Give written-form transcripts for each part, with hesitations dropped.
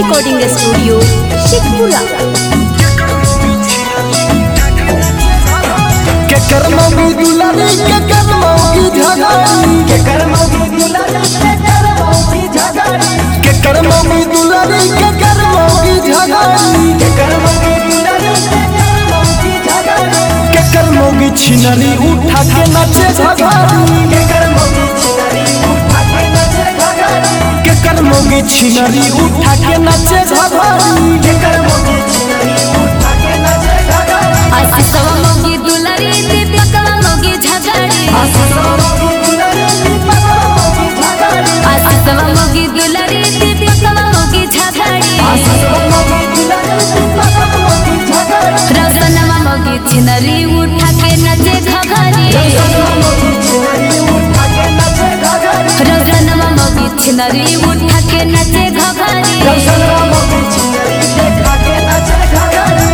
Recording studio Sheikhpura. के करमौगी दुलारी के करमौगी झगारी के करमौगी दुलारी के करमौगी झगारी के करमौगी दुलारी के करमौगी झगारी के करमौगी दुलारी के करमौगी झगारी के करमौगी छिनरी उठा के नाचे झगारी के करमौगी छिनरी उठा के नाचे झगारी के करमौगी छिनरी उठा के नाचे झगारी के करमौगी छिनरी उठा के नाचे झगारी आसवा मोगी दुलारी दीपकवा मोगी झगारी आसवा मोगी दुलारी दीपकवा मोगी झगारी आसवा मोगी दुलारी दीपकवा मोगी झगारी आसवा मोगी दुलारी दीपकवा मोगी झगारी रौशनमा मोगी छिनरी उठा के नाचे घघरी रौशनमा मोगी छिनरी उठा के नाचे घघरी रौशनमा मोगी छिनरी उठा के नाचे घघरी रौशनमा मोगी छिनरी उठा के नाचे घघरी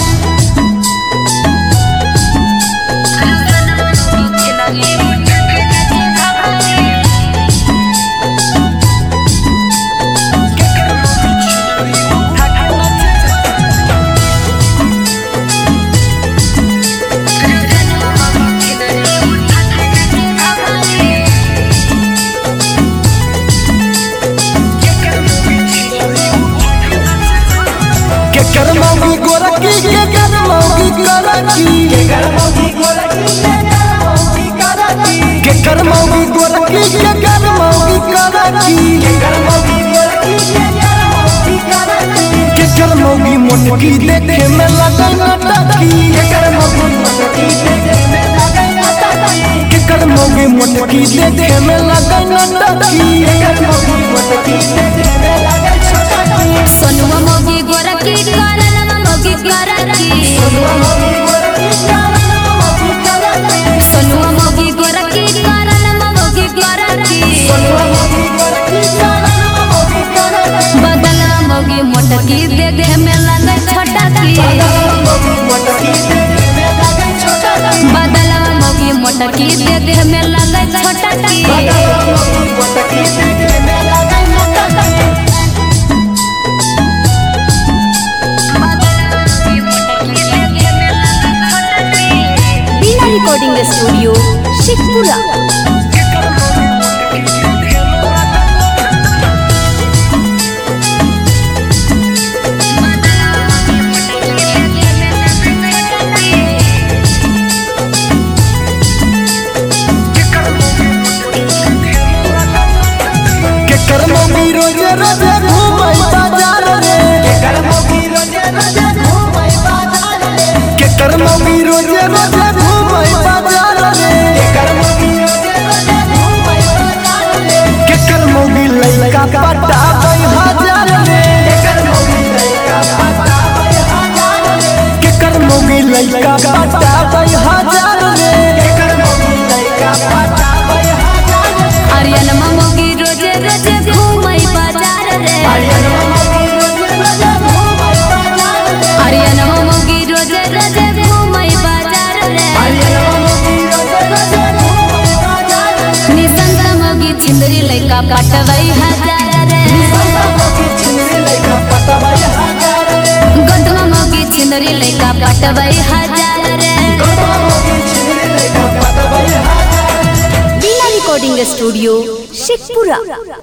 करमौगी गोरखी के करमौगी करकी के करमौगी गोरखी के करमौगी करकी के करमौगी गोरखी के करमौगी करकी के करमौगी गोरखी के करमौगी करकी के करमौगी मोटकी देखे में लगे नटकी के करमौगी मोटकी देखे में लगे नटकी के करमौगी मोटकी देखे में लगे नटकी के करमौगी मोटकी देखे में लगे छोटकी सोनुआ मोगी गोरखी करनमा मोगी करकी सोनुआ मोगी गोरखी करनमा मोगी करकी सोनुआ मोगी गोरखी करनमा मोगी करकी सोनुआ मोगी गोरखी करनमा मोगी करकी बदला मोगी मोटकी देखे में लगे छोटकी बदला मोगी मोटकी देखे में लगे छोटकी बदला मोगी मोटकी देखे में लगे छोटकी बदला मोगी मोटकी देखे में लगे छोटकी रिकॉर्डिंग स्टूडियो शेखपुरा। के करमौगी रोजे रोजे घूमै बाजार रे के करमौगी रोजे रोजे घूमै बाजार रे के करमौगी रोजे रोजे घूमै बाजार रे के करमौगी रोजे रोजे घूमै बाजार रे के करमौगी लइका पटाबै हजार रे के करमौगी लइका पटाबै हजार रे के करमौगी लइका पटाबै हजार रे के करमौगी लइका पटाबै हजार रे आर्यनमा मोगी रोजे रोजे घूमै बाजार रे आर्यनमा मोगी रोजे रोजे घूमै बाजार रे आर्यनमा मोगी रोजे रोजे घूमै बाजार रे आर्यनमा मोगी रोजे रोजे घूमै बाजार रे निसंग मोगी छिंदरी लइका पटबै हजार रे निसंग मोगी छिनरी लइका पटबै हजार रे गोदमा मोगी छिंदरी लइका पटबै हजार रे गोदमा मोगी छिनरी लइका पटबै हजार रे रिकॉर्डिंग स्टूडियो शेखपुरा।